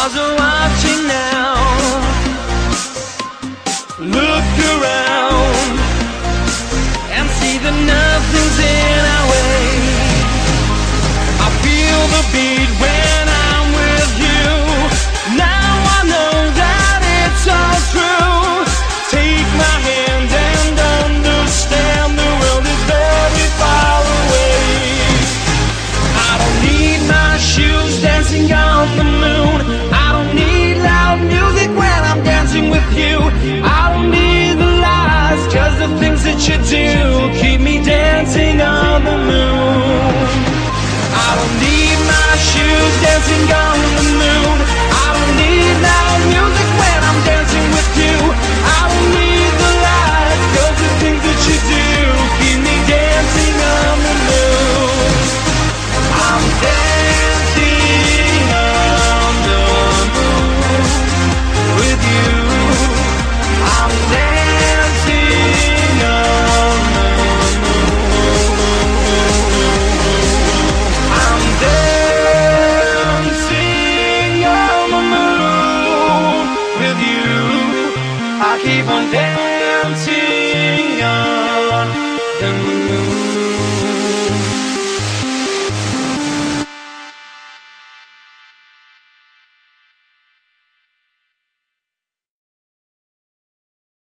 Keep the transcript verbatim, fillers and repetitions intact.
stars are watching now. Look around and see that nothing's in our way. I feel the beat when I'm with you. Now I know that it's all true. Take my hand and understand the world is very far away. I don't need my shoes dancing on the moon. I don't need loud music when I'm dancing with you. I don't need the lies, cause the things that you do keep me dancing on the moon. I don't need my shoes dancing